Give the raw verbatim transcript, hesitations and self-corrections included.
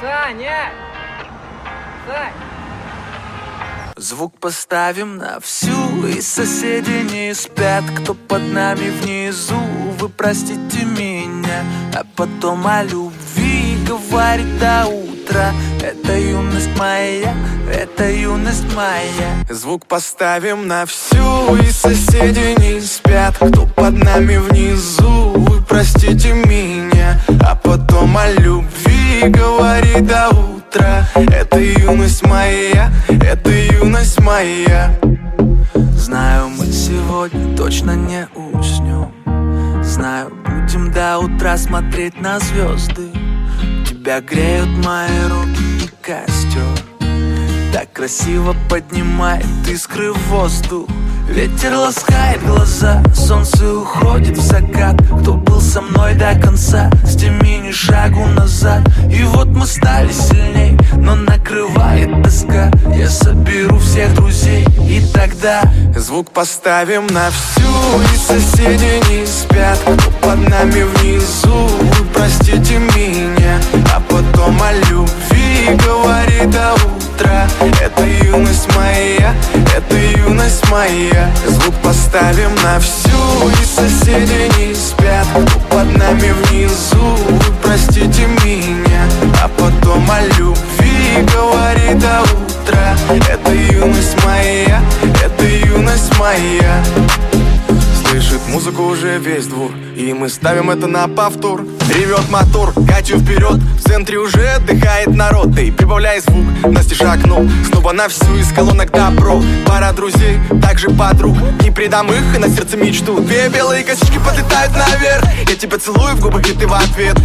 Саня! Сань! Звук поставим на всю, и соседи не спят. Кто под нами внизу, вы простите меня. А потом о любви говорит до утра. Это юность моя, это юность моя. Звук поставим на всю, и соседи не спят. Кто под нами внизу, вы простите меня. А потом о любви говорит до утра. Это юность моя, это юность моя. Знаю, мы сегодня точно не уснем. Знаю, будем до утра смотреть на звезды. Тебя греют мои руки и костер. Так красиво поднимает искры в воздух. Ветер ласкает глаза, солнце уходит в закат. Кто был со мной до конца, с теми ни шагу назад. И вот мы стали сильней, но накрывает тоска. Я соберу всех друзей, и тогда звук поставим на всю, и соседи не спят. Кто под нами внизу, вы простите меня. А потом о любви говорит до утра. Это юность моя, это юность моя. Звук поставим на всю, и соседи не спят. Кто под нами внизу, вы простите меня. А потом о любви говорит до утра. Это юность моя, это юность моя. Слышит музыку уже весь двор, и мы ставим это на повтор. Ревет мотор, катю вперед, в центре уже отдыхает народ. Эй, прибавляй звук, Настя шагнул снова на всю, из колонок добро. Пара друзей, также подруг, не предам их и на сердце мечту. Две белые косички подлетают наверх, я тебя целую в губы, и ты в ответ.